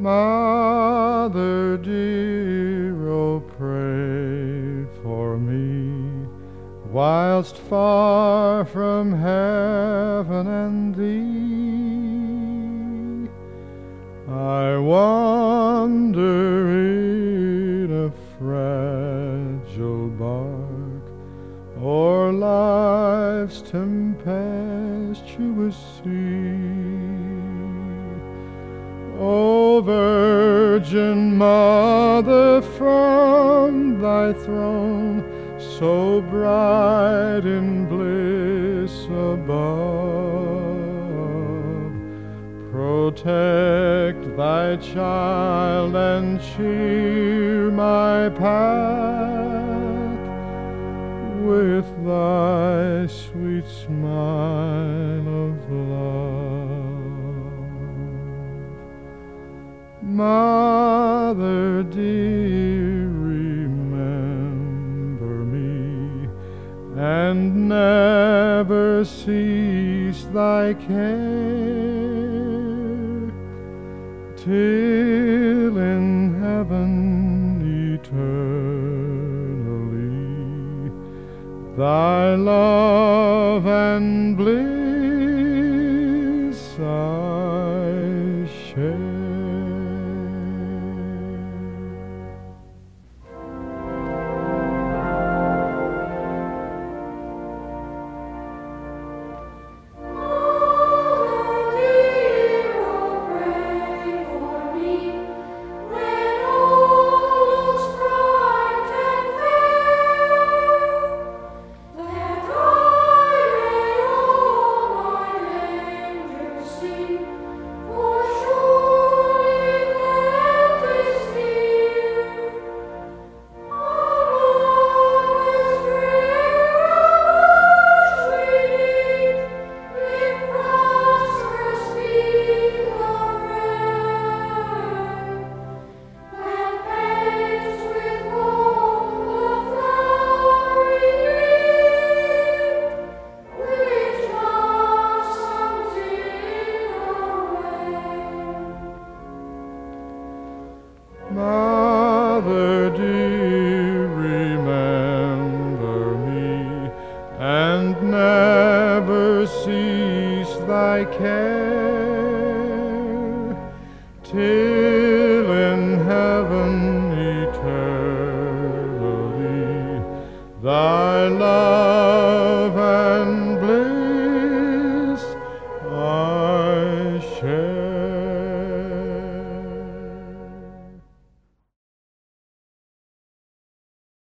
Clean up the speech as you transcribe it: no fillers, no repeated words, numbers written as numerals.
Mother dear, oh pray for me, whilst far from heaven and thee. I wander in a fragile bark o'er life's tempestuous sea. O Virgin Mother, from thy throne, so bright in bliss above, protect thy child and cheer my path with thy sweet smile of love. Mother dear, remember me, and never cease thy care, till in heaven eternally thy love and bliss I share. Mother dear, remember me, and never cease thy care, till in heaven eternally thy love